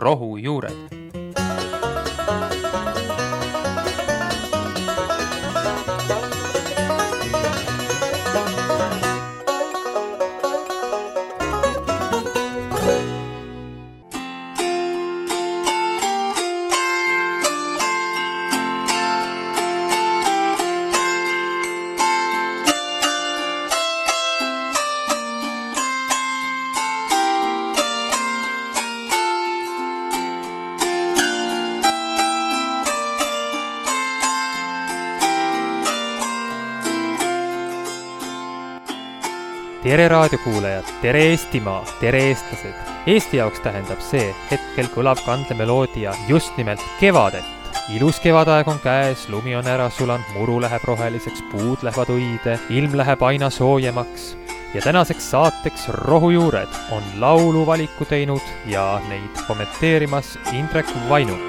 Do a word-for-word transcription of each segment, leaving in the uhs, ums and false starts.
Rohujuured. Tere raadiokuulajad, tere Eestimaa, tere eestlased. Eesti jaoks tähendab see, hetkel kõlab kandlemeloodia just nimelt kevadet. Ilus kevadaeg on käes, lumi on ära sulanud, muru läheb roheliseks, puud lähevad õide, ilm läheb aina soojemaks. Ja tänaseks saateks Rohujuured on laulu valiku teinud ja neid kommenteerimas Indrek Vainu.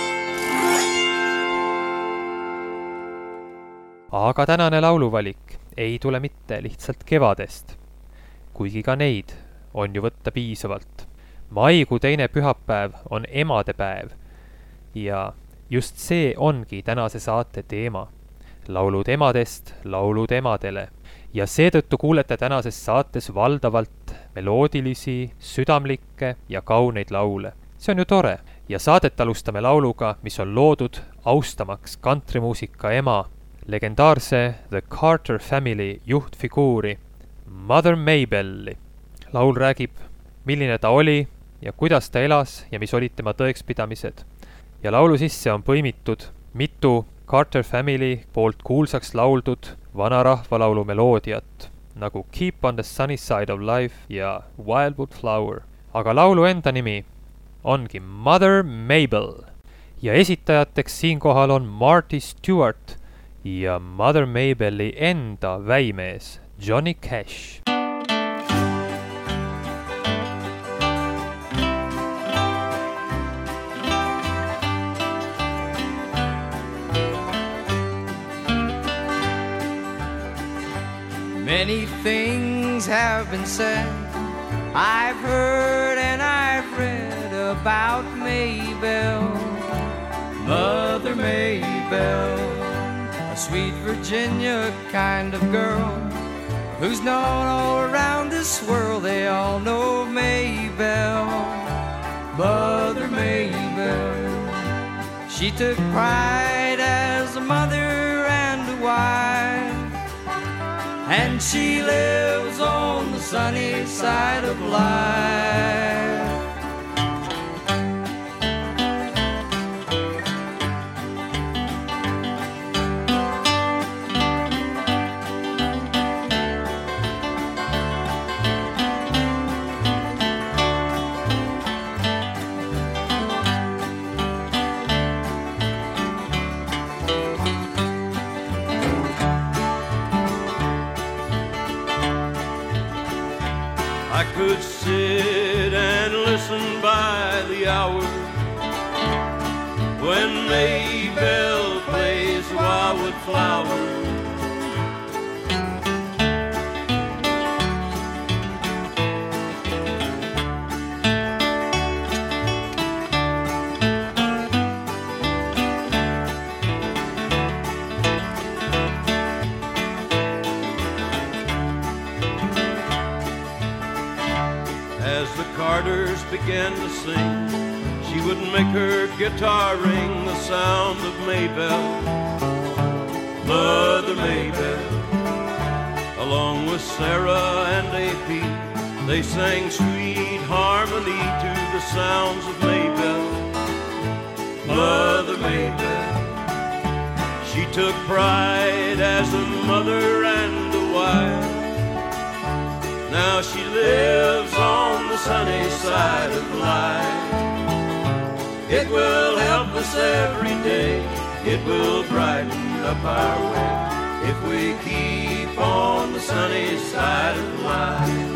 Aga tänane lauluvalik ei tule mitte lihtsalt kevadest, kuigi ka neid on ju võtta piisavalt. Maikuu teine pühapäev on emadepäev ja just see ongi tänase saate teema. Laulud emadest, laulud emadele. Ja seetõttu kuulete tänases saates valdavalt meloodilisi, südamlikke ja kauneid laule. See on ju tore. Ja saadet alustame lauluga, mis on loodud austamaks kantrimuusika ema, legendaarse The Carter Family juhtfiguuri Mother Maybelli. Laul räägib, milline ta oli ja kuidas ta elas ja mis olid tema tõekspidamised. Ja laulu sisse on põimitud mitu Carter Family poolt kuulsaks lauldud vanarahvalaulu meloodiat, nagu Keep on the Sunny Side of Life ja Wildwood Flower. Aga laulu enda nimi ongi Mother Maybell ja esitajateks siinkohal on Marty Stewart ja Mother Maybelli enda väimees Johnny Cash. Many things have been said, I've heard and I've read about Maybell, Mother Maybell, a sweet Virginia kind of girl who's known all around this world. They all know Maybell, Mother Maybell. She took pride as a mother and a wife, and she lives on the sunny side of life. I could sit and listen by the hour when Maybell plays Wildwood Flower. As the Carters began to sing, she would make her guitar ring the sound of Maybell, Mother Maybell. Along with Sarah and A P, they sang sweet harmony to the sounds of Maybell, Mother Maybell. She took pride as a mother and a wife. Now she lives on the sunny side of life. It will help us every day. It will brighten up our way if we keep on the sunny side of life.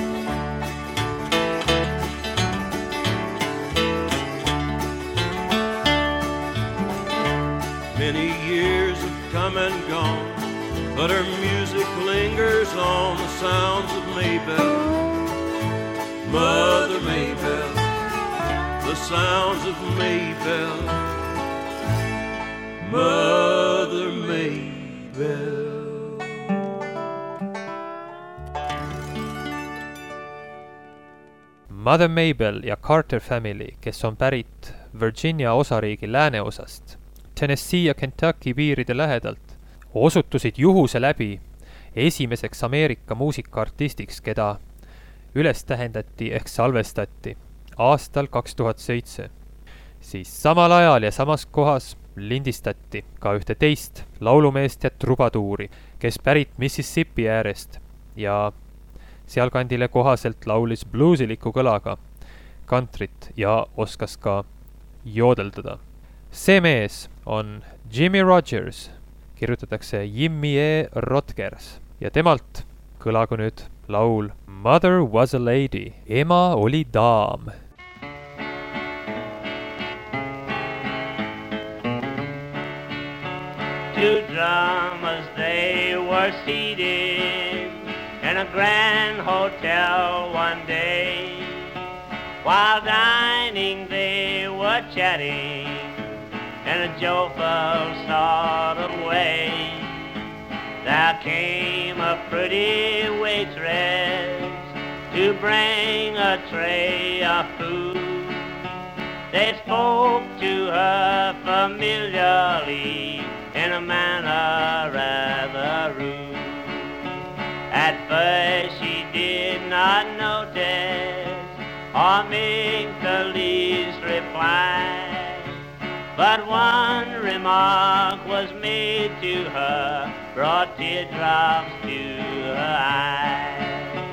Many years have come and gone, but her music lingers on the sounds of Maybell, Mother Maybell. the sounds of Maybelle, Mother Maybelle. Mother Maybelle ja Carter Family, kes on pärit Virginia osariigi lääneosast, Tennessee ja Kentucky piiride lähedalt, osutusid juhuse läbi esimeseks Ameerika muusikaartistiks, keda üles tähendati ehk salvestati aastal kaks tuhat seitse. Siis samal ajal ja samas kohas lindistati ka ühte teist laulumeest ja trubatuuri, kes pärit Mississippi äärest ja sealkandile kohaselt laulis bluusiliku kõlaga kantrit ja oskas ka joodeldada. See mees on Jimmy Rogers, kirjutatakse Jimmy E. Rodgers ja temalt kõlagu nüüd laul Mother was a lady, ema oli daam. Two drummers, they were seated in a grand hotel one day. While dining, they were chatting in a jovial sort of way. There came a pretty waitress to bring a tray of food. They spoke to her familiarly in a manner rather rude. At first she did not notice or make the least reply, but one remark was made to her, brought teardrops to her eyes.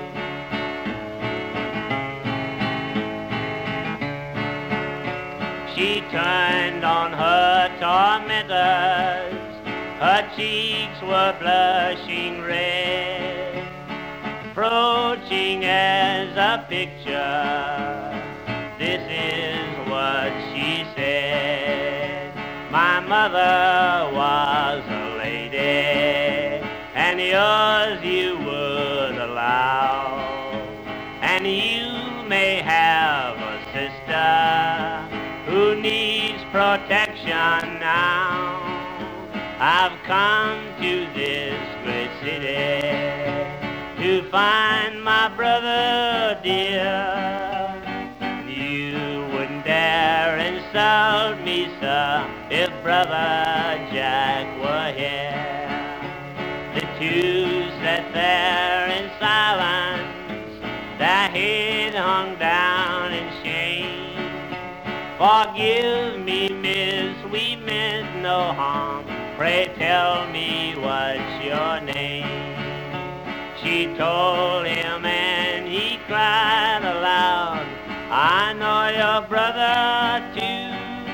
She turned on her tormentors, her cheeks were blushing red, approaching as a picture. This is what she said: my mother was a lady, and yours you would allow, and you may have a sister who needs protection now. I've come to this great city to find my brother dear. You wouldn't dare insult me, sir, if brother Jack were here. The two sat there in silence, their head hung down in shame. Forgive me, miss, we meant no harm. Pray tell me what's your name. She told him and he cried aloud, I know your brother too.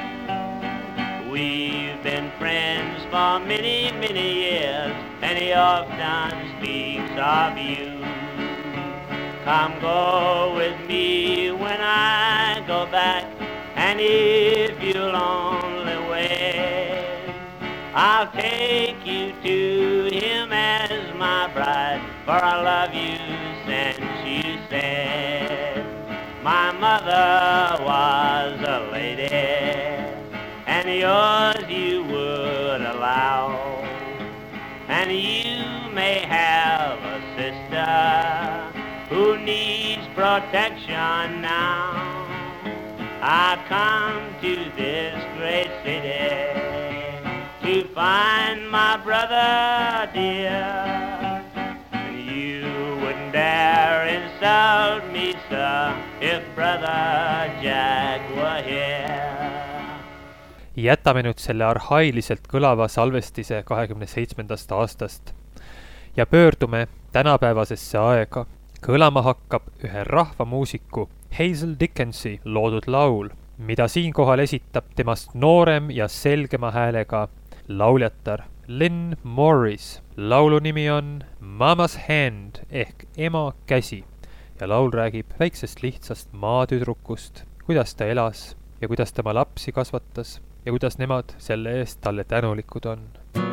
We've been friends for many, many years, and he often speaks of you. Come go with me when I go back, and if you'll only wait, I'll take you to him as my bride, for I love you since you said my mother was a lady, and yours you would allow, and you may have a sister who needs protection now. I come to this great city to find my brother dear. You wouldn't dare insult me, sir, if brother Jack were here. Jätame nüüd selle arhailiselt kõlava salvestise kahekümne seitsmendast aastast ja pöördume tänapäevasesse aega. Kõlama hakkab ühe rahvamuusiku Hazel Dickensi loodud laul, mida siinkohal esitab temast noorem ja selgema häälega lauljatar Lynn Morris. Laulu nimi on Mama's Hand ehk ema käsi ja laul räägib väiksest lihtsast maatüdrukust, kuidas ta elas ja kuidas tema lapsi kasvatas ja kuidas nemad selle eest talle tänulikud on.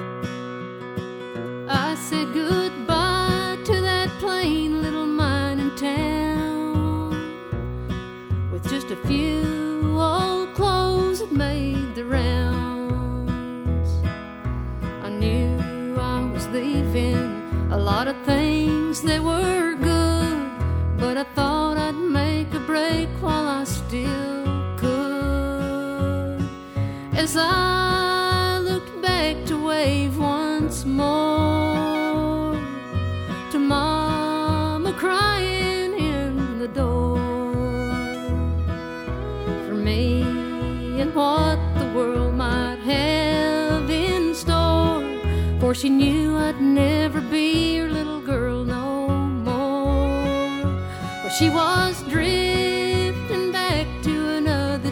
I said goodbye to that plain little mining town with just a few leaving. A lot of things they were good, but I thought I'd make a break while I still could. As I looked back to wave once more to Mama crying in the door for me and what the world might have in store, for she knew I'd never be her little girl no more. Well, she was drifting back to another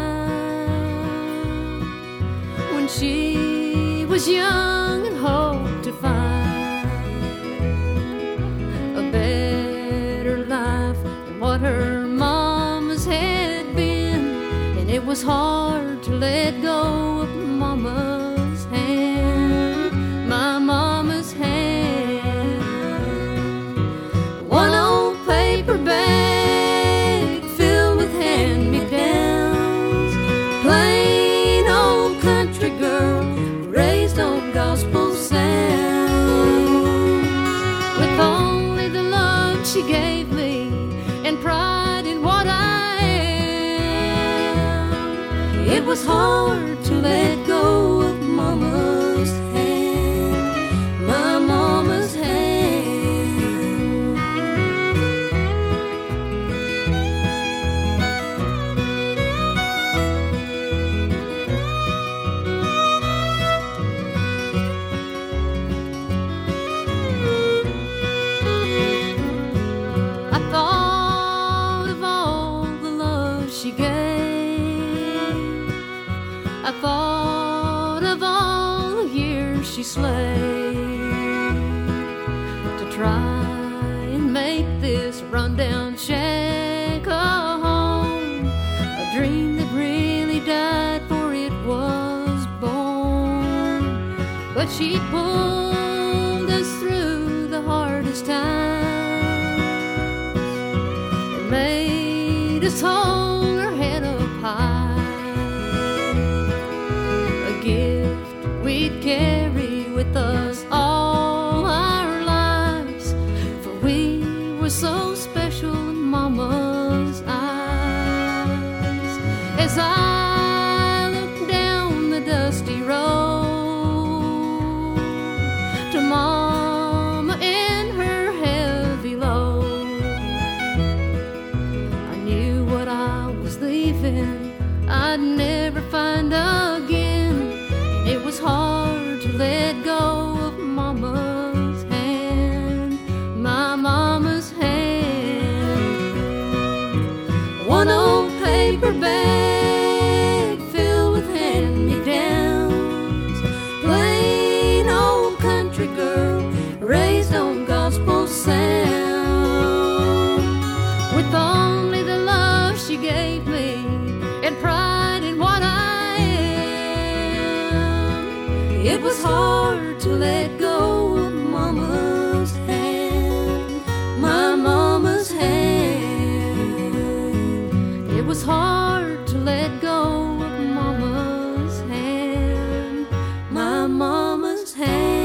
time when she was young and hoped to find a better life than what her mama's had been. And it was hard to let go of Mama's hand, my Mama's hand. One old paper bag filled with hand-me-downs, plain old country girl raised on gospel sounds. With only the love she gave me and pride in what I am, it was hard to let go of Mama's hand, my Mama's hand. I thought of all the love she gave. I thought of all the years she slaved to try and make this rundown shack a home, a dream that really died for it was born. But she pulled us through the hardest times and made us hold our head up high, a gift we'd carry with us all our lives, for we were so special in Mama's eyes. As I looked down the dusty road to Mama and her heavy load, I knew what I was leaving I'd never find again. And it was hard to let go of Mama's hand, my Mama's hand. One old paper bag filled with hand-me-downs, plain old country girl raised on gospel sound. With only the love she gave me and pride in what I am, it was hard to let go of Mama's hand, my Mama's hand. It was hard to let go of Mama's hand, my Mama's hand.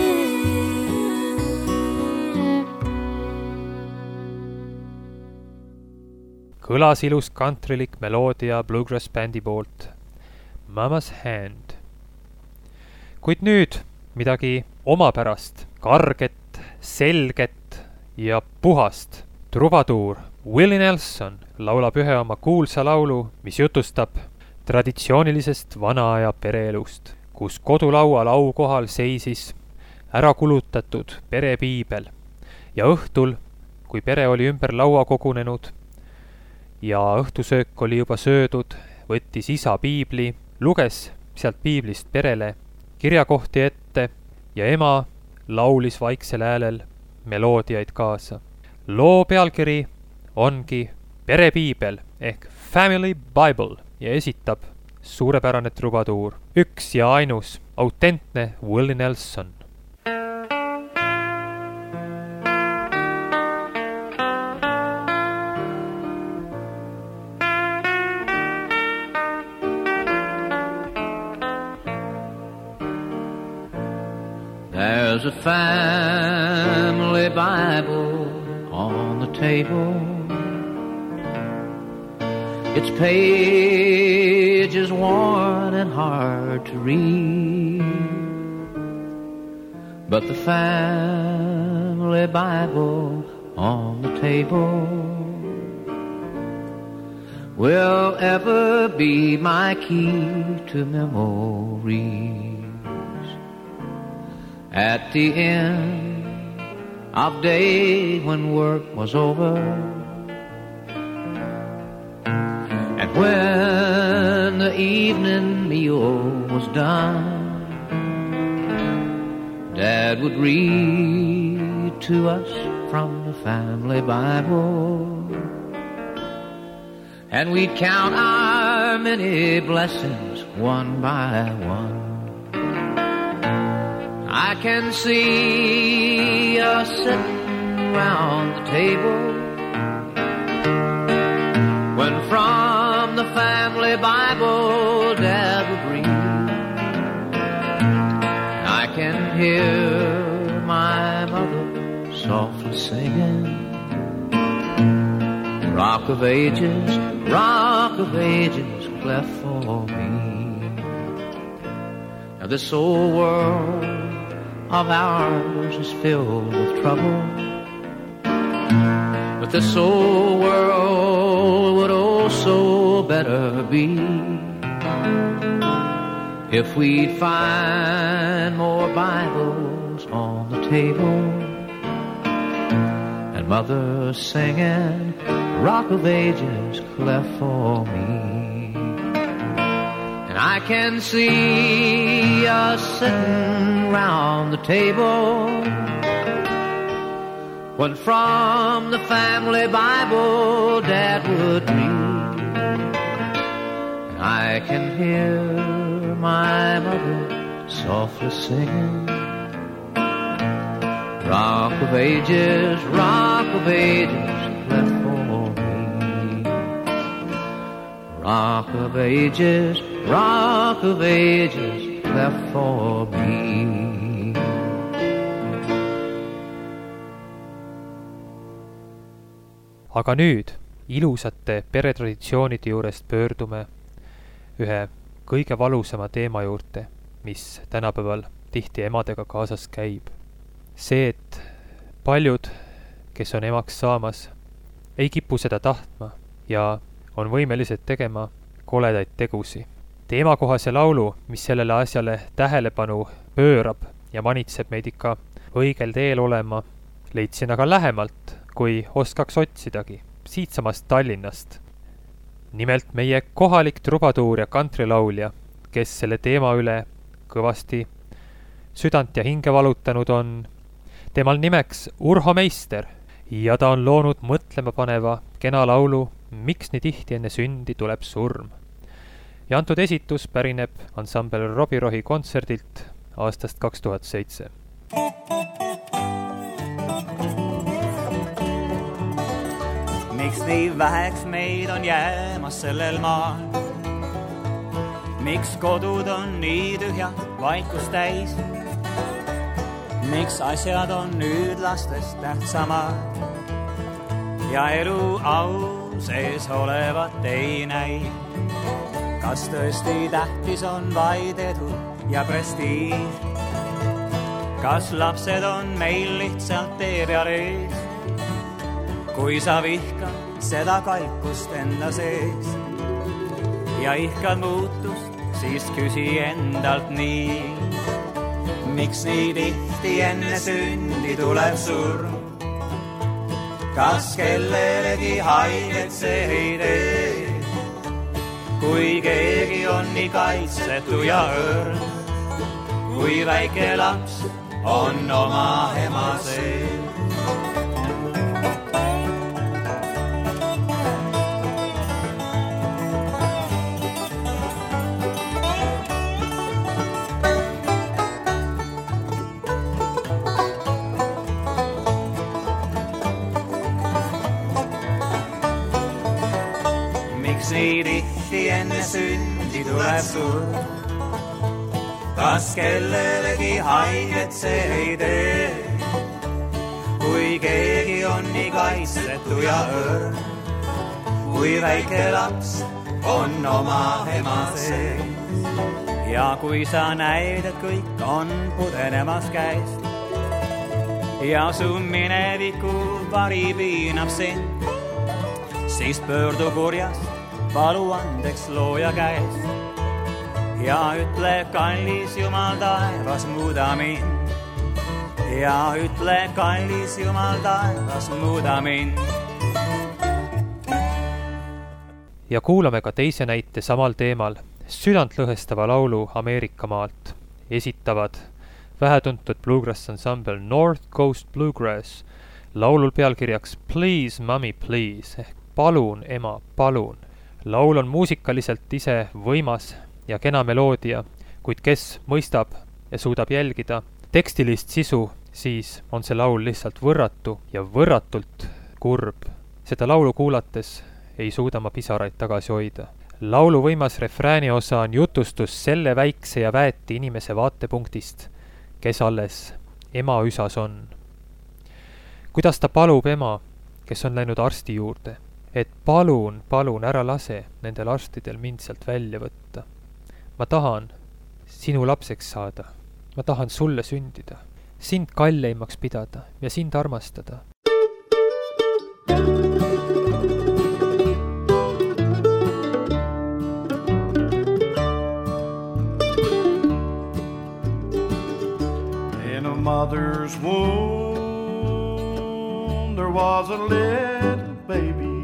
kõlas ilus kantrilik meloodia Bluegrass bändi poolt, Mama's Hand. Kuid nüüd midagi omapärast, karget, selget ja puhast. Trubaduur Willie Nelson laulab ühe oma kuulsa laulu, mis jutustab traditsioonilisest vanaaja pereelust, kus kodulaua laukohal seisis ära kulutatud perepiibel ja õhtul, kui pere oli ümber laua kogunenud ja õhtusöök oli juba söödud, võttis isa piibli, luges sealt piiblist perele kirjakohti ette ja ema laulis vaiksel häälel meloodiaid kaasa. Loo pealkiri ongi Perepiibel ehk Family Bible ja esitab suurepärane trubaduur, üks ja ainus autentne Willie Nelson. There's a family Bible on the table. Its pages worn and hard to read, but the family Bible on the table will ever be my key to memories. At the end of day when work was over, and when the evening meal was done, Dad would read to us from the family Bible, and we'd count our many blessings one by one. I can see us sitting round the table when from the family Bible Dad would read. I can hear my mother softly singing, Rock of Ages, Rock of Ages, cleft for me. Now this old world of ours is filled with trouble, but this old world would also better be if we'd find more Bibles on the table, and Mother singing, Rock of Ages, cleft for me. And I can see us sitting round the table when from the family Bible Dad would read. And I can hear my mother softly singing, Rock of Ages, Rock of Ages, cleft for me. Rock of Ages, Rock of Ages, cleft for me. Aga nüüd ilusate peretraditsioonide juurest pöördume ühe kõige valusama teema juurde, mis tänapäeval tihti emadega kaasas käib. See, et paljud, kes on emaks saamas, ei kipu seda tahtma ja on võimelised tegema koledaid tegusi. Teemakohase laulu, mis sellele asjale tähelepanu pöörab ja manitseb meid ikka õigel teel olema, leidsin aga lähemalt, kui oskaks otsidagi, siitsamast Tallinnast. Nimelt meie kohalik trubatuur ja kantrilaulja, kes selle teema üle kõvasti südant ja hinge valutanud on, temal nimeks Urho Meister ja ta on loonud mõtlema paneva kena laulu Miks nii tihti enne sündi tuleb surm. Ja antud esitus pärineb ansambel Robirohi kontserdilt aastast kaks tuhat seitse. Miks nii väheks meid on jäämas sellel maal? Miks kodud on nii tühjad, vaikus täis? Miks asjad on nüüd lastest tähtsamad ja elu au sees olevat ei näi? Kas tõesti tähtis on vaid edu ja prestiiž? Kas lapsed on meil lihtsalt tee peal ees? Kui sa vihkad seda kalkust enda sees ja ihkad muutust, siis küsi endalt nii. Miks nii tihti enne sündi tuleb surm? Kas kellelegi haiget see ei tee? Kui keegi on nii kaitsetu ja õrn, kui väike laps on oma ema sees. Nii tihti enne sündi tuleb surm? kas kellelegi haiget see ei tee. Kui keegi on nii kaitsetu ja õrn, kui väike laps on oma ema sees. Ja kui sa näid, et kõik on pudenemas käest ja su mineviku vari piinab sind, siis pöördu kurjast, palu andeks looja käest ja ütle, kallis Jumal taevas, muuda mind. Ja ütle, kallis Jumal taevas, muuda mind. Ja kuulame ka teise näite samal teemal, südantlõhestava laulu Ameerika maalt. Esitavad vähetuntud bluegrass ensemble North Coast Bluegrass, laulul pealkirjaks Please Mommy Please ehk palun ema, palun. Laul on muusikaliselt ise võimas ja kena meloodia, kuid kes mõistab ja suudab jälgida tekstilist sisu, siis on see laul lihtsalt võrratu ja võrratult kurb. Seda laulu kuulates ei suuda ma pisaraid tagasi hoida. Laulu võimas refrääni osa on jutustus selle väikse ja väeti inimese vaatepunktist, kes alles ema üsas on. Kuidas ta palub ema, kes on läinud arsti juurde, et palun, palun ära lase nendel arstidel mind sealt välja võtta. Ma tahan sinu lapseks saada. Ma tahan sulle sündida, sind kalleimaks pidada ja sind armastada. In a mother's womb there was a little baby,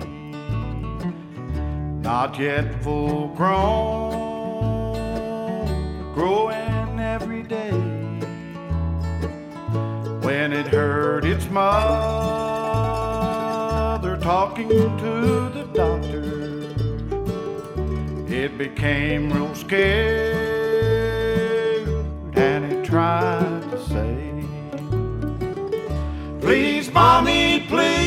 not yet full grown, growing every day. When it heard its mother talking to the doctor, it became real scared and it tried to say, please, mommy,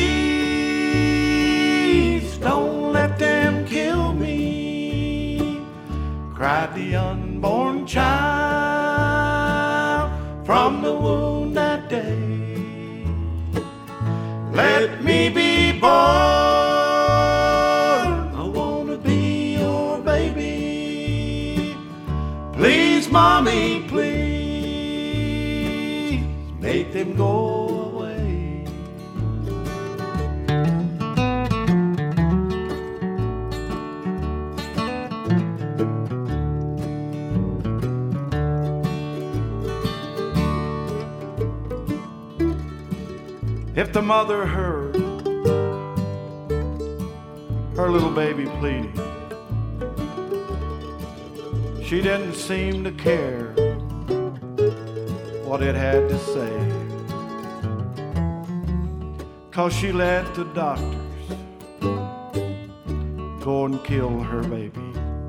please, don't let them kill me, cried the unborn child from the womb that day. Let me be born, I want to be your baby. Please, mommy, please, make them go away. If the mother heard her little baby pleading, she didn't seem to care what it had to say, 'cause she let the doctors go and kill her baby.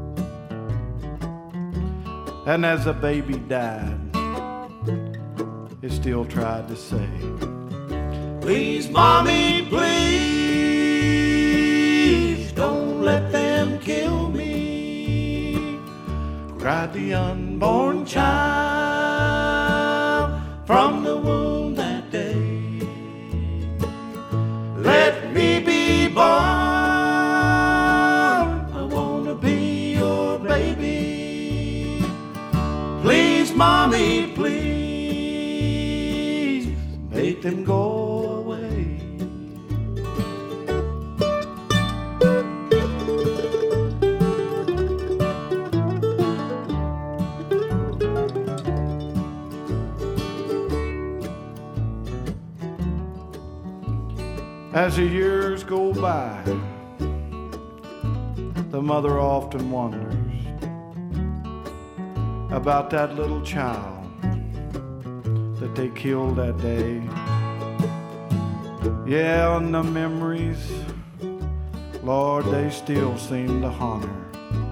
And as the baby died, it still tried to say, please, mommy, please, don't let them kill me, cried the unborn child from the womb that day. Let me be born, I want to be your baby. Please, mommy, please, make them go. As the years go by, the mother often wonders about that little child that they killed that day. Yeah, and the memories, Lord, they still seem to haunt her,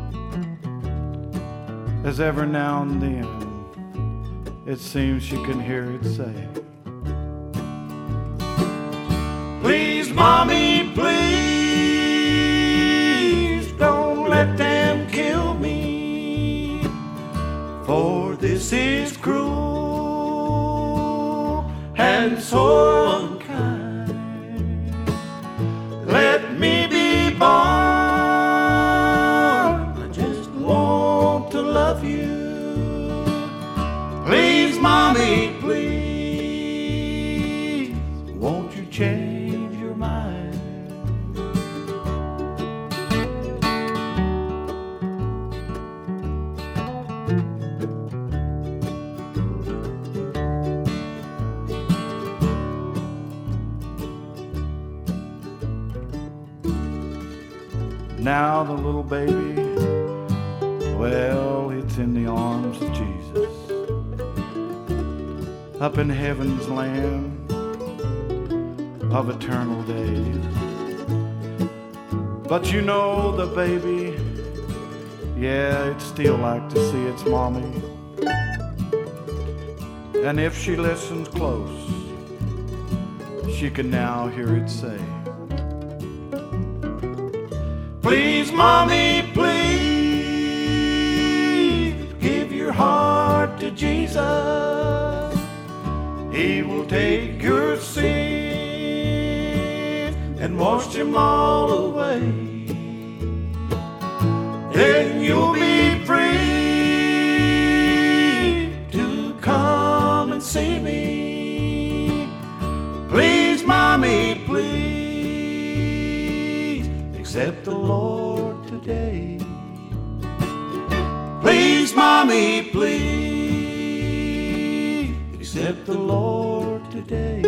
as every now and then it seems she can hear it say, please, mommy, please, don't let them kill me, for this is cruel and so unkind. Let me be born, I just want to love you. Please, mommy, please, won't you change your mind? Now the little baby, well, it's in the arms of Jesus, up in heaven's land of eternal days. But you know the baby, yeah, it'd still like to see its mommy. And if she listens close, she can now hear it say, please, mommy, please, give your heart to Jesus. He will take your sins and wash them all away. Then you'll be free to come and see me. Please, mommy, please, accept the Lord today. Please, mommy, please, accept the Lord today.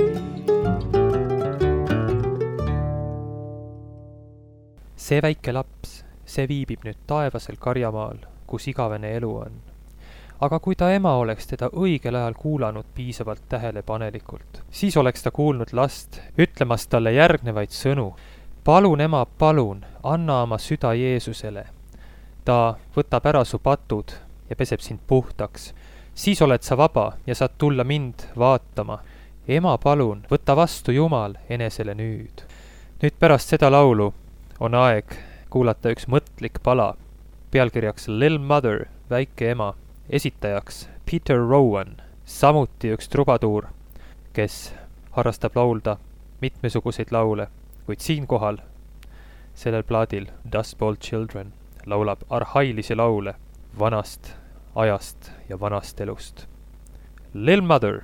See väike laps, see viibib nüüd taevasel karjamaal, kus igavene elu on. Aga kui ta ema oleks teda õigel ajal kuulanud piisavalt tähelepanelikult, siis oleks ta kuulnud last ütlemas talle järgnevaid sõnu. Palun, ema, palun, anna oma süda Jeesusele. Ta võtab ära su patud ja peseb sind puhtaks. Siis oled sa vaba ja saad tulla mind vaatama. Ema, palun, võta vastu Jumal enesele nüüd. Nüüd pärast seda laulu on aeg kuulata üks mõtlik pala. Pealkirjaks Little Mother, väike ema. Esitajaks Peter Rowan, samuti üks trubaduur, kes harrastab laulda mitmesuguseid laule. Kuid siinkohal, sellel plaadil Dust Bowl Children laulab arhailisi laule vanast ajast ja vanast elust. Little Mother.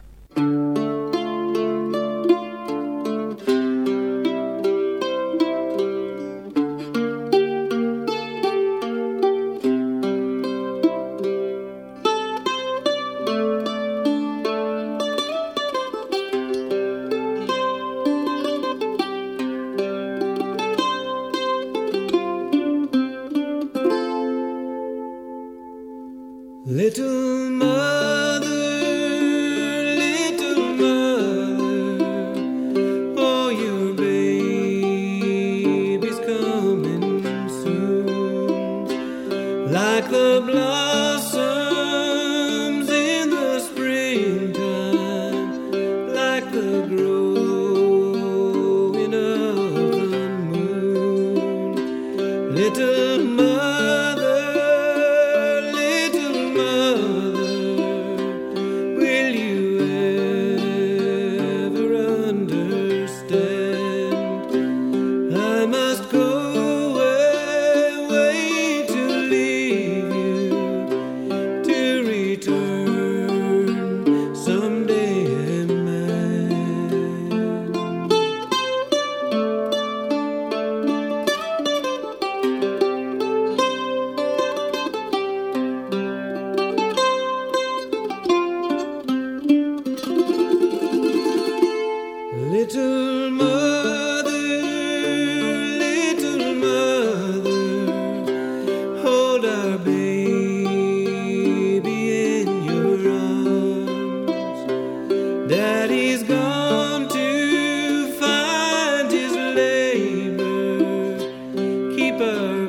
Little mother, little mother, oh, your baby's coming soon. Like the blossoms in the springtime, like the growing of the moon. Little mother, little mother, little mother, hold our baby in your arms. Daddy's gone to find his labor. Keep our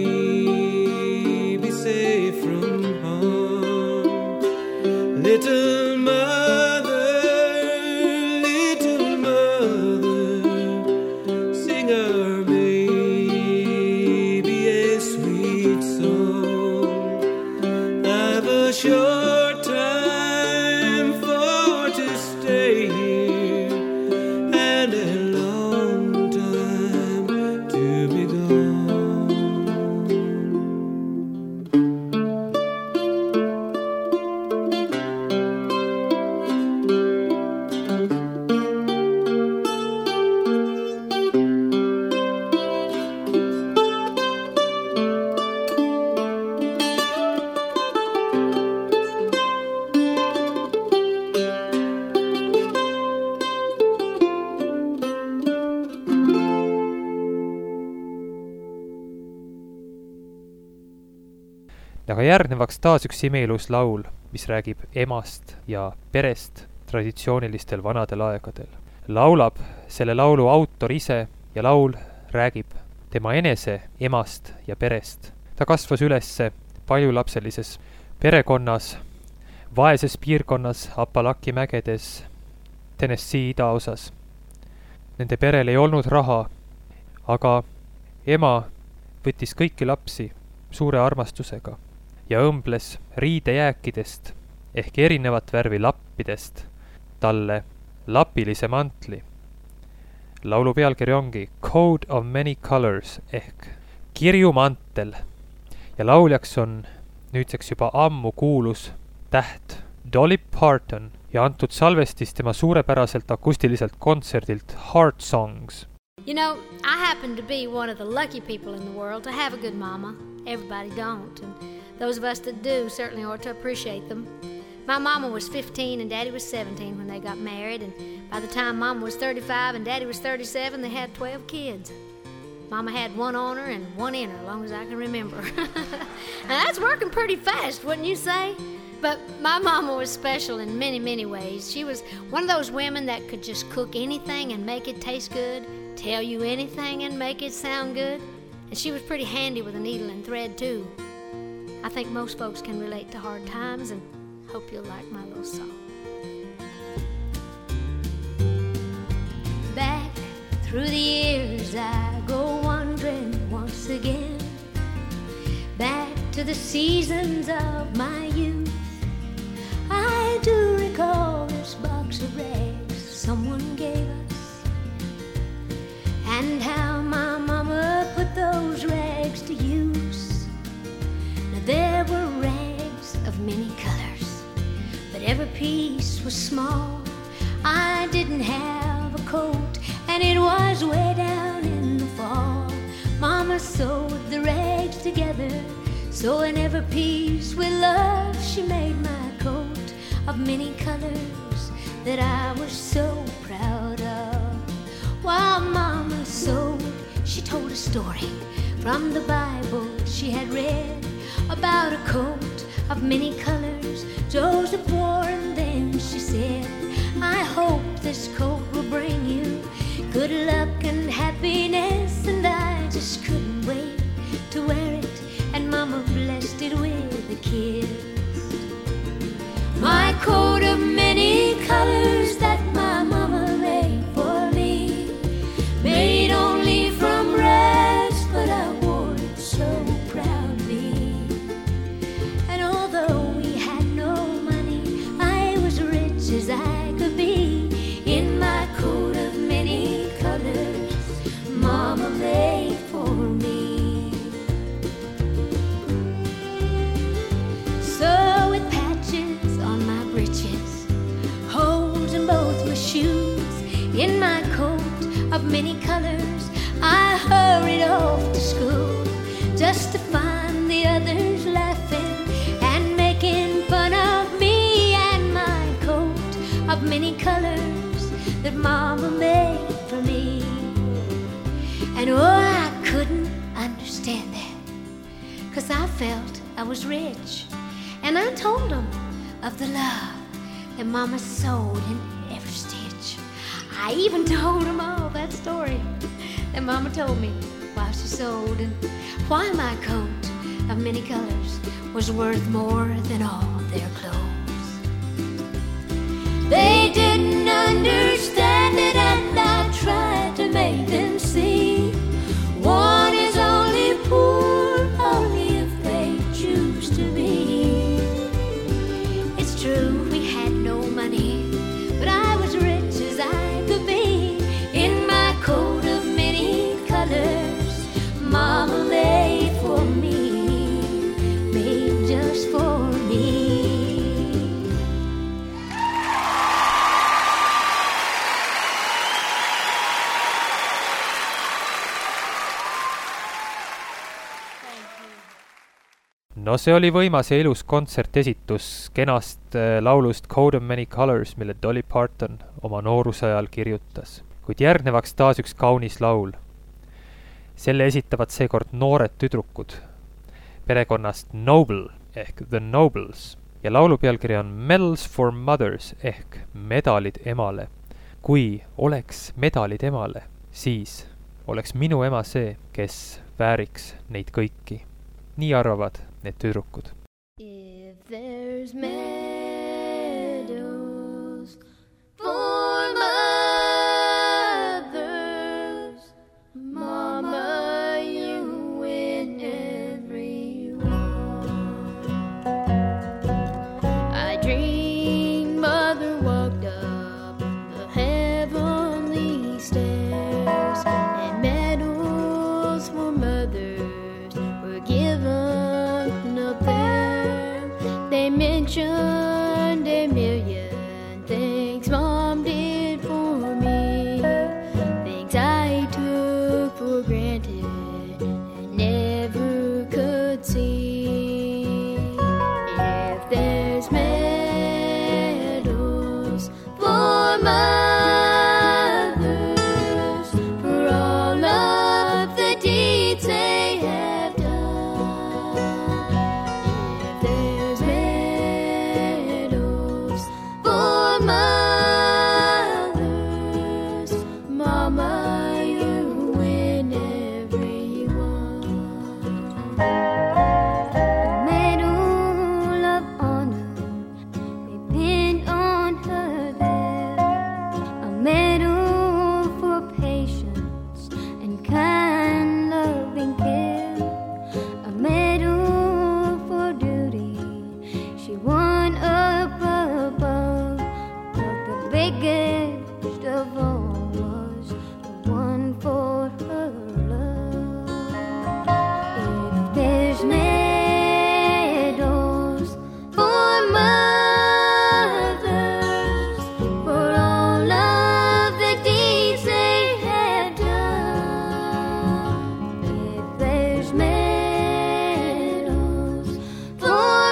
baby safe from harm. Little mother, our baby a sweet song. I've a short time Aga järgnevaks taas üks imeilus laul, mis räägib emast ja perest traditsioonilistel vanadel aegadel. Laulab selle laulu autor ise ja laul räägib tema enese emast ja perest. Ta kasvas ülesse paljulapselises perekonnas, vaeses piirkonnas Appalachia mägedes Tennessee idaosas. Nende perel ei olnud raha, aga ema võttis kõiki lapsi suure armastusega ja õmbles riidejääkidest ehk erinevat värvi lappidest talle lapilise mantli. Laulu pealkiri ongi Coat of Many Colors ehk kirjumantel ja lauljaks on nüüdseks juba ammu kuulus täht Dolly Parton ja antud salvestis tema suurepäraselt akustiliselt kontserdilt Heart Songs. You know, I happen to be one of the lucky people in the world to have a good mama. Everybody don't, and those of us that do certainly ought to appreciate them. My mama was fifteen and Daddy was seventeen when they got married, and by the time Mama was thirty-five and Daddy was thirty-seven, they had twelve kids. Mama had one on her and one in her, as long as I can remember. Now that's working pretty fast, wouldn't you say? But my mama was special in many, many ways. She was one of those women that could just cook anything and make it taste good, tell you anything and make it sound good. And she was pretty handy with a needle and thread, too. I think most folks can relate to hard times, and hope you'll like my little song. Back through the years I go wandering once again, back to the seasons of my youth. I do recall this box of rags someone gave us, and how my mama put those rags to use. Now there were rags of many colors, but every piece was small. I didn't have a coat, and it was way down in the fall. Mama sewed the rags together, so in every piece with love she made my coat of many colors that I was so proud of. While Mama sewed, she told a story from the Bible she had read about a coat of many colors Joseph wore, and then she said, I hope this coat will bring you good luck and happiness. And I just couldn't wait to wear it, and Mama blessed it with a kiss. My coat of many colors that my mama made for me, made only from rags, but I wore it so proudly. And although we had no money, I was rich as I could be in my coat of many colors Mama made for me. So with patches on my breeches, holes in both my shoes, in my coat of many colors I hurried off to school, just to find the others laughing and making fun of me and my coat of many colors that Mama made for me. And oh, I couldn't understand that, 'cause I felt I was rich, and I told them of the love that Mama sewed in every stitch. I even told them all that story that Mama told me while she sewed, and why my coat of many colors was worth more than all their clothes. They didn't understand it, and I tried to make them see one is only poor only if they choose to be. It's true we had no money, but I was rich as I could be in my coat of many colors Mama made for me, made just for me. No see oli võimas ja ilus kontsertesitus kenast laulust Coat of Many Colors, mille Dolly Parton oma nooruse ajal kirjutas. Kuid järgnevaks taas üks kaunis laul. Selle esitavad seekord noored tüdrukud perekonnast Noble ehk The Nobles ja laulu pealkiri on Medals for Mothers ehk medalid emale. Kui oleks medalid emale, siis oleks minu ema see, kes vääriks neid kõiki. Nii arvavad need tüdrukud. If there's medals for mothers, Mama, you win every one. I dreamed Mother walked up the heavenly stairs, and medals for mothers were given up there. They mentioned a million things Mom did for me, things I took for granted and never could see. If there's medals for mothers, for all of the deeds they have done, if there's medals for mothers, Mama, you win every one. A medal of honor, they pinned on her there, a medal for patience and kind loving care, a medal for duty she won up above, but the biggest of all was the one for her love. If there's medals for mothers, for all of the deeds they have done, if there's medals for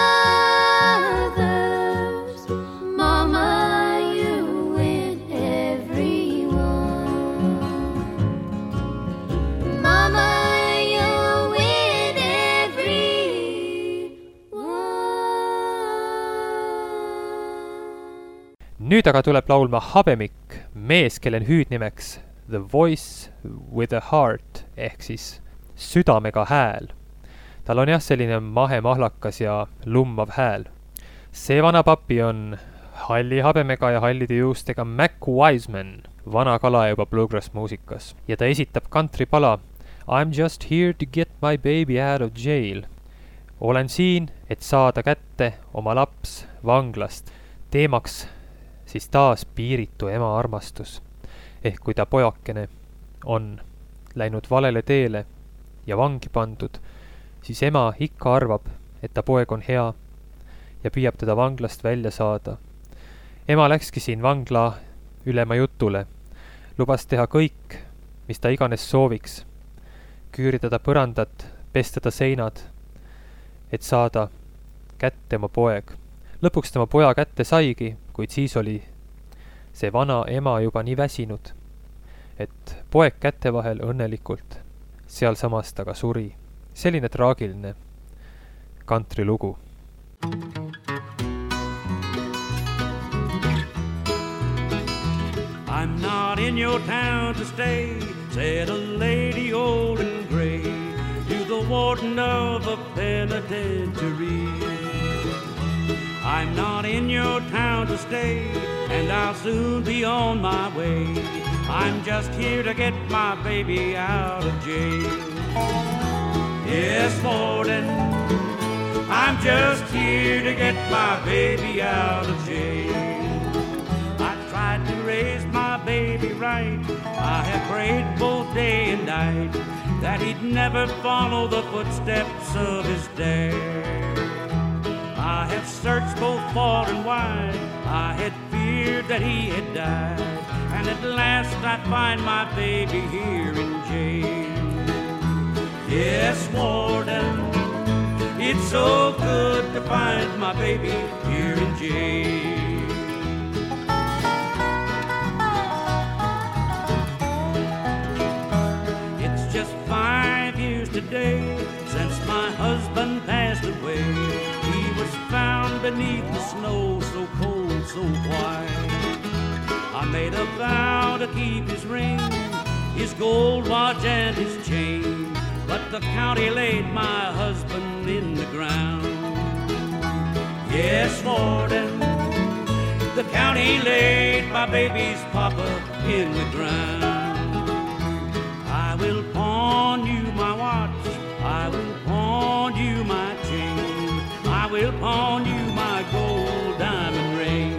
mothers, Mama, you win every one. Mama, you win every one. Nüüd aga tuleb laulma Habemik, mees, kellen hüüdnimeks The Voice with a Heart ehk siis südamega hääl. Tal on jah selline mahemahlakas ja lummav hääl. See vana papi on halli habemega ja hallide juustega Mac Wiseman, vana kala juba bluegrass muusikas. Ja ta esitab kantripala I'm just here to get my baby out of jail. Olen siin, et saada kätte oma laps vanglast. Teemaks siis taas piiritu ema armastus. Ehk kui ta pojakene on läinud valele teele ja vangi pandud, siis ema ikka arvab, et ta poeg on hea ja püüab teda vanglast välja saada. Ema läkski siin vangla ülema jutule, lubas teha kõik, mis ta iganes sooviks, küürida ta põrandat, pesta ta seinad, et saada kätte oma poeg. Lõpuks tema poja kätte saigi, kuid siis oli see vana ema juba nii väsinud, et poeg kätte vahel õnnelikult seal samas taga suri. Selline traagiline kantrilugu. I'm not in your town to stay, said a lady old and gray to the warden of a penitentiary. I'm not in your town to stay, and I'll soon be on my way. I'm just here to get my baby out of jail. Yes, warden, I'm just here to get my baby out of jail. I tried to raise my baby right. I have prayed both day and night that he'd never follow the footsteps of his dad. I have searched both far and wide. I had feared that he had died, and at last I find my baby here in jail. Yes, warden, it's so good to find my baby here in jail. It's just five years today since my husband passed away. beneath the snow so cold, so white. I made a vow to keep his ring, his gold watch and his chain, but the county laid my husband in the ground. Yes, Warden, the county laid my baby's papa in the ground. I will pawn you my watch, I will pawn you my chain, I will pawn you my gold diamond ring.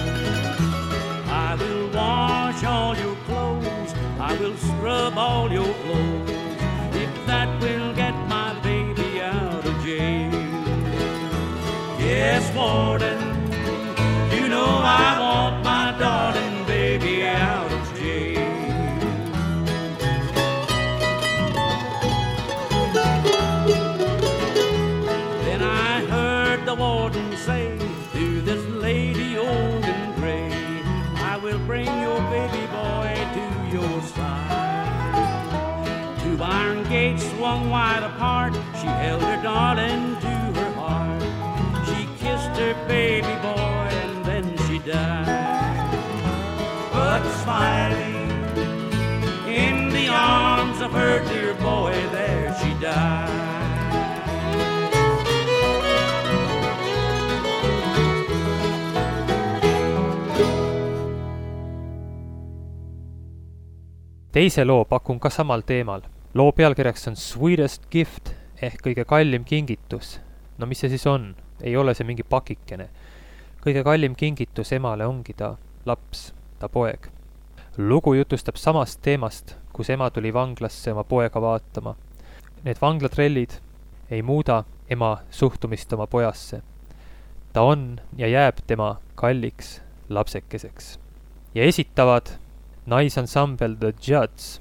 I will wash all your clothes, I will scrub all your clothes, if that will get my baby out of jail. Yes, Warden, you know I want my darling baby out of jail. Then I heard the warden say to this lady old and gray, I will bring your baby boy to your side. Two iron gates swung wide apart, she held her darling to her heart. She kissed her baby boy and then she died. But smiling in the arms of her dear boy, there she died. Teise loo pakun ka samal teemal. Loo pealkirjaks on Sweetest Gift ehk kõige kallim kingitus. No mis see siis on? Ei ole see mingi pakikene. Kõige kallim kingitus emale ongi ta laps, ta poeg. Lugu jutustab samast teemast, kus ema tuli vanglasse oma poega vaatama. Need vanglatrellid ei muuda ema suhtumist oma pojasse. Ta on ja jääb tema kalliks lapsekeseks. Ja esitavad naisansambel The Judds.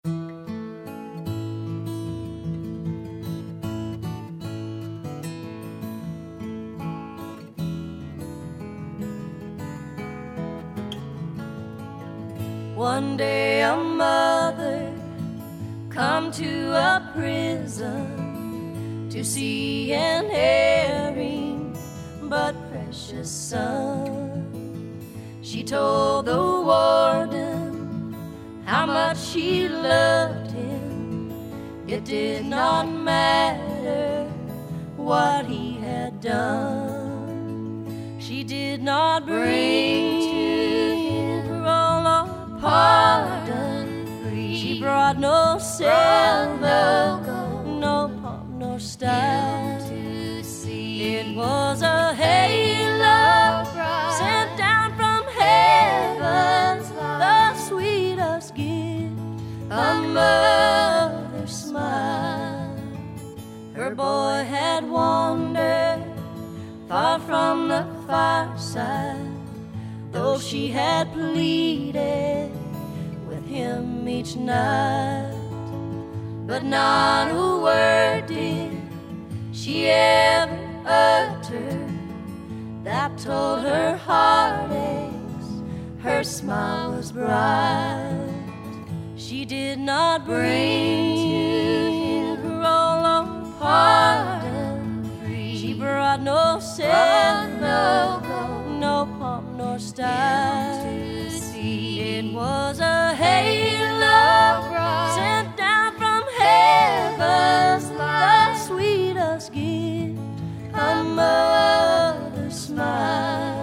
One day a mother come to a prison to see an erring but precious son. She told the warden how much she loved him. It did not matter what he had done. She did not bring to him roll of pardon free. She brought no silver, no pomp, nor style to see. It was a halo sent down from heaven's the sweetest gift, a mother's smile. Her boy had wandered far from the fireside, though she had pleaded with him each night. But not a word did she ever utter that told her heartaches her smile was bright. She did not bring to him a roll of pardon free. She brought no silver, no gold, no pomp nor style to see. It was a halo sent down from heaven's the sweetest gift, a mother's smile.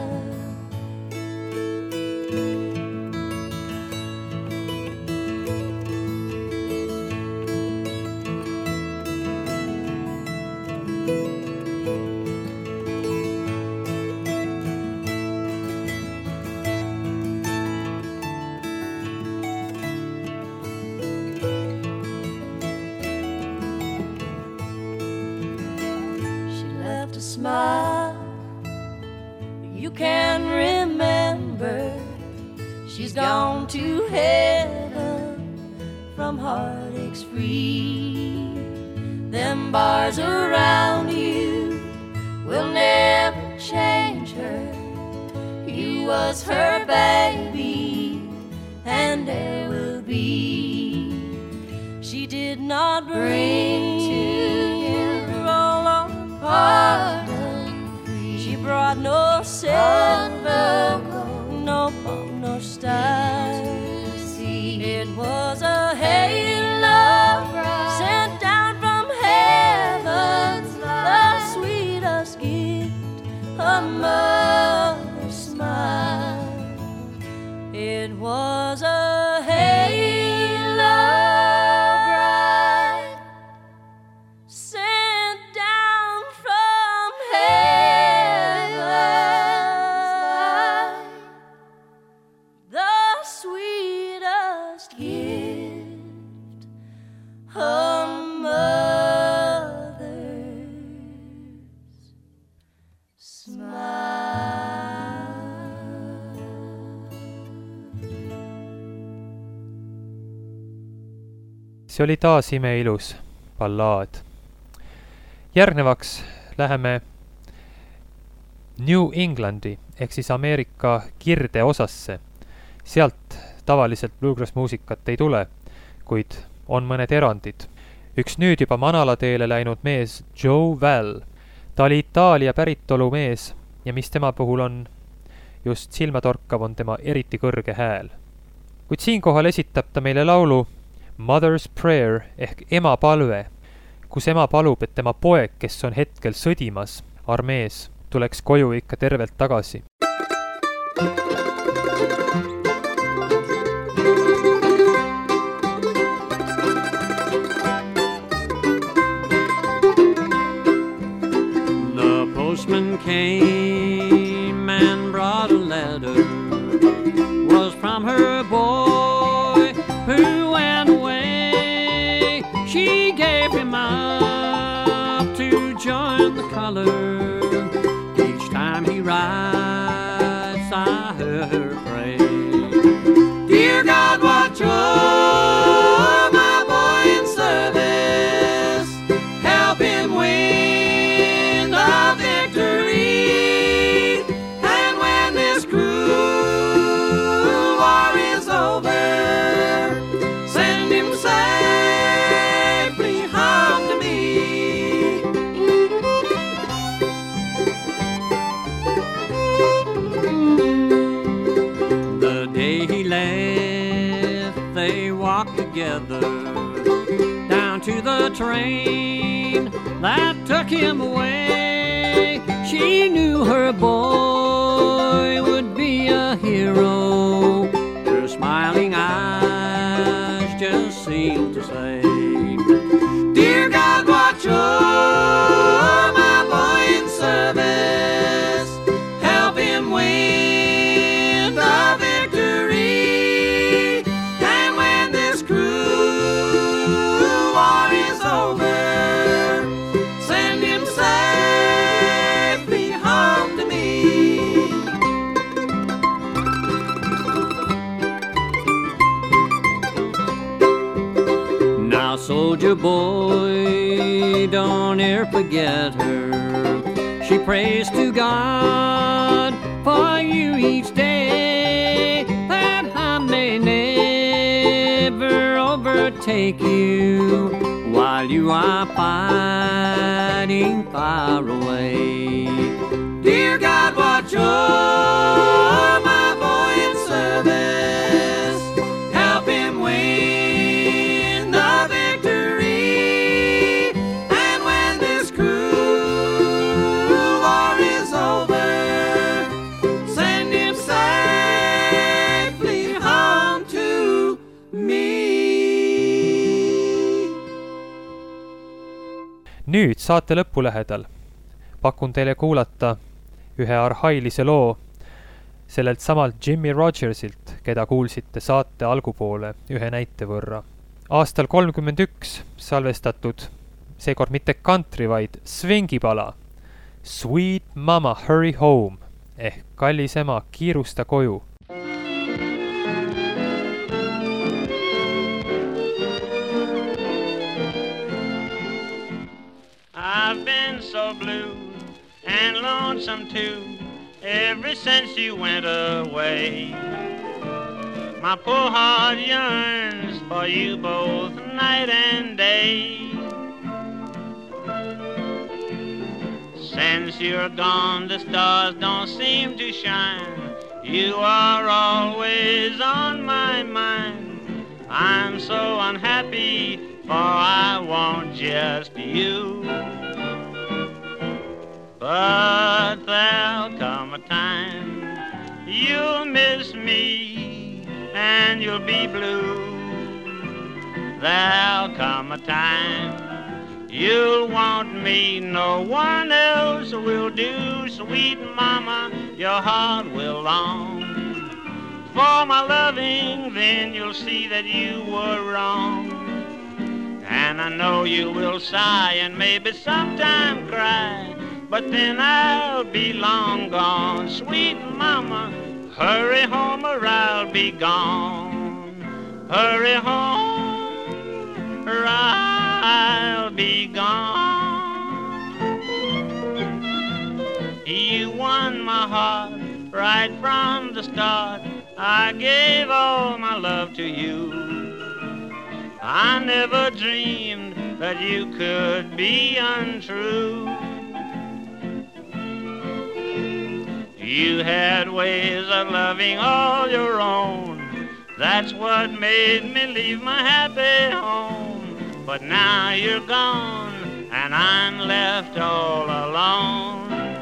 Smile, you can remember she's gone to heaven from heartaches free. Them bars around you will never change her. You was her baby and there will be. She did not bring to you a roll of pardon free. She brought no no pomp nor style. It was a halo sent down from heaven, the sweetest gift, a mother's smile. It was a halo bright sent down from heaven, the sweetest gift, a mother's smile. See oli taas imeilus ballaad. Järgnevaks läheme New Englandi ehk siis Ameerika kirdeosasse. Sealt tavaliselt bluegrass muusikat ei tule, kuid on mõned erandid. Üks nüüd juba manalateele läinud mees Joe Val. Ta oli Itaalia päritolu mees ja mis tema puhul on just silmatorkav, on tema eriti kõrge hääl. Kuid siinkohal esitab ta meile laulu Mother's Prayer ehk ema palve, kus ema palub, et tema poeg, kes on hetkel sõdimas armees, tuleks koju ikka tervelt tagasi. The postman came and brought a letter, was from her boy who went away. She gave him up to join the color. Each time he writes, I hear her pray. Dear God, watch over my boy in service. Help him win the victory. And when this cruel war is over, send him safely home to me. The day he left, they walked together down to the train that took him away. She knew her boy would be a hero. Her smiling eyes just seemed to say, Dear God, watch over my boy in service. Help him win the victory. And when this cruel war is over, send him safely home to me. Now, soldier boy, don't e'er forget her. She prays to God for you each day, that I may never overtake you while you are fighting far away. Dear God, watch over my boy in service. Help him win the victory. And when this cruel war is over, send him safely home to me. Nüüd saate lõppu lähedal. Pakun teile kuulata ühe arhailise loo sellelt samalt Jimmy Rogersilt, keda kuulsite saate algupoole ühe näite võrra. Aastal kolmkümmend üks salvestatud, seekord mitte country, vaid swingipala Sweet Mama Hurry Home ehk kallis ema, kiirusta koju. I've been so blue and lonesome too ever since you went away. My poor heart yearns for you both night and day. Since you're gone, the stars don't seem to shine You are always on my mind. I'm so unhappy, for I want just you. But there'll come a time you'll miss me and you'll be blue. There'll come a time you'll want me, no one else will do. Sweet mama, your heart will long for my loving, then you'll see that you were wrong. And I know you will sigh and maybe sometime cry, but then I'll be long gone. Sweet mama, hurry home or I'll be gone. Hurry home or I'll be gone. You won my heart right from the start. I gave all my love to you. I never dreamed that you could be untrue. You had ways of loving all your own. That's what made me leave my happy home. But now you're gone and I'm left all alone.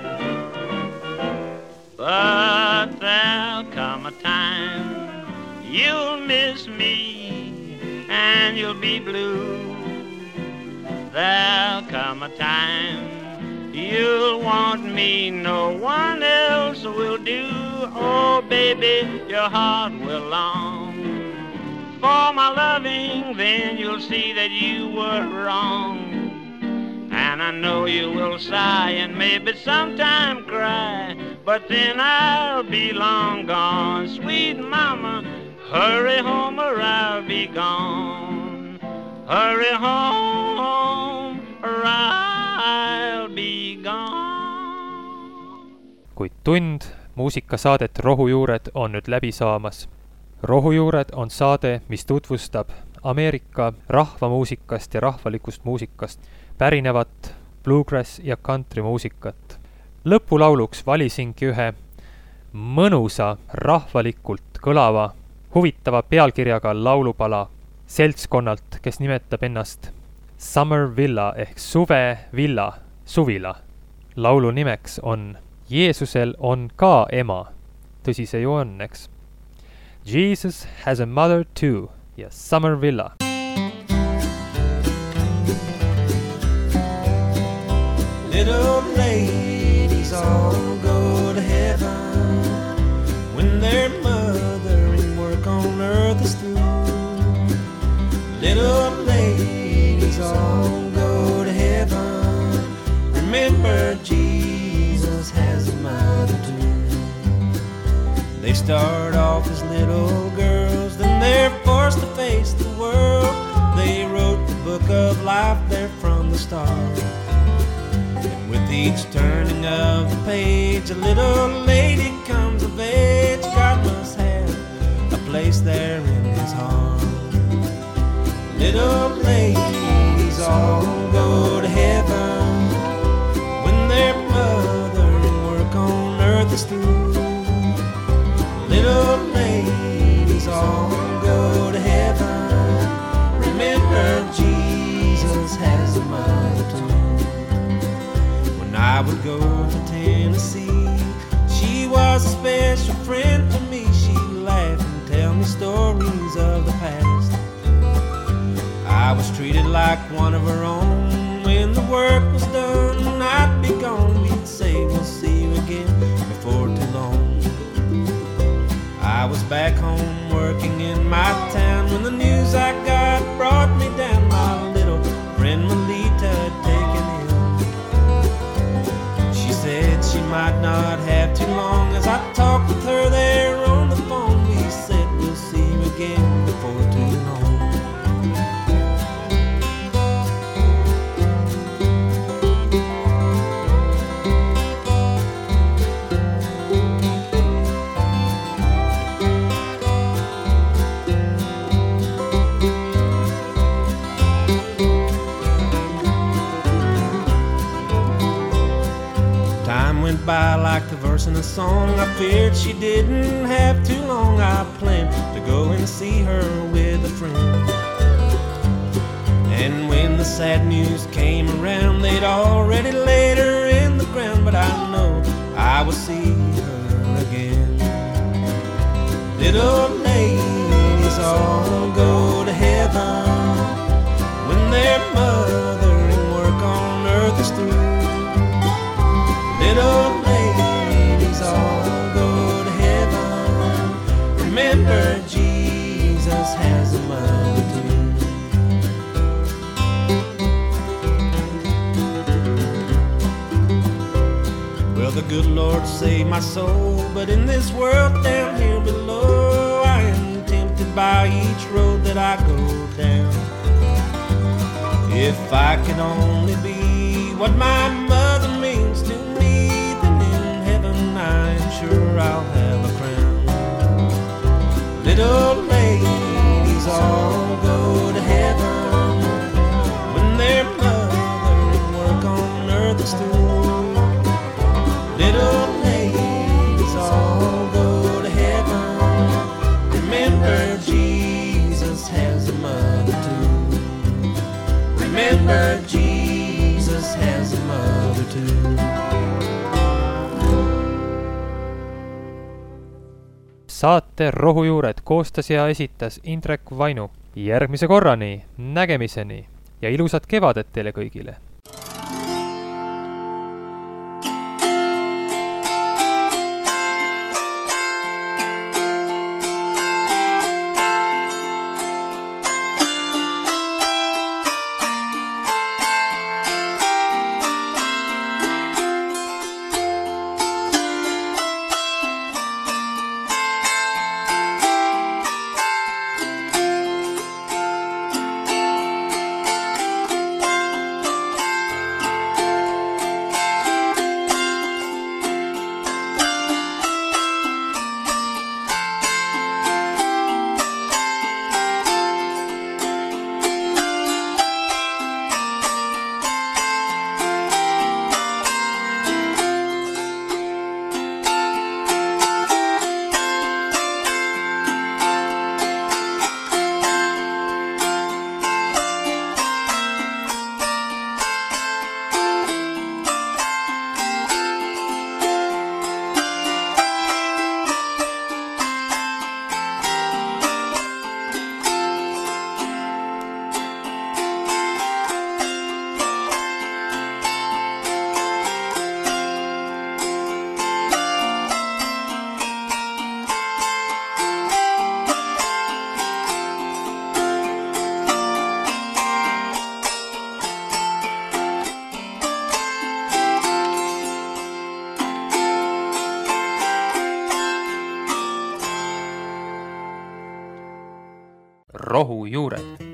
But there'll come a time you'll miss me and you'll be blue. There'll come a time you'll want me, no one else will do. Oh baby, your heart will long for my loving, then you'll see that you were wrong. And I know you will sigh and maybe sometime cry, but then I'll be long gone. Sweet mama, hurry home or I'll be gone. Hurry home or I'll be gone. Kuid tund muusikasaadet Rohujuured on nüüd läbi saamas. Rohujuured on saade, mis tutvustab Ameerika rahvamuusikast ja rahvalikust muusikast pärinevat bluegrass ja country muusikat. Lõpulauluks valisingi ühe mõnusa, rahvalikult kõlava, huvitava pealkirjaga laulupala seltskonnalt, kes nimetab ennast Summer Villa ehk suvevilla, suvila. Laulu nimeks on Jeesusel on ka ema. Tõsi see ju on, eks? Jesus has a mother too ja Summer Villa. Little ladies all go to heaven when their mothering work on earth is through. Little ladies all go to heaven. Remember, Jesus has a mother too. They start off as little girls, then they're forced to face the world. They wrote the book of life there from the start. With each turning of the page, a little lady comes of age. God must have a place there in his heart. Little ladies all go to heaven when their mothering work on earth is through. Little ladies all go to heaven. Remember, Jesus has a mother too. I would go to Tennessee, she was a special friend to me. She'd laugh and tell me stories of the past. I was treated like one of her own. When the work was done, I'd be gone. We'd say we'll see you again before too long. I was back home working in my town when the news I got brought me down. My little friend Melita had taken ill. Said she might not have too long. As I talked with her there on the phone, we said we'll see you again before too long. By like the verse verse in a song. I feared she didn't have too long. I planned to go and see her with a friend. And when the sad news came around, they'd already laid her in the ground. But I know I will see her again. Little ladies all go to heaven when their mother and work on earth is through. Little ladies all go to heaven. Remember, Jesus has a mother too. Well, the good Lord saved my soul, but in this world down here below, I am tempted by each road that I go down. If I could only be what my mother means to me, then in heaven I'm sure I'll have a crown. Little ladies all go to heaven when their mother and work on earth is through. Little ladies all go to heaven. Remember, Jesus has a mother too. Remember, Jesus has a mother too. Saate Rohujuured koostas ja esitas Indrek Vainu. Järgmise korrani, nägemiseni ja ilusat kevadet teile kõigile! Rohujuured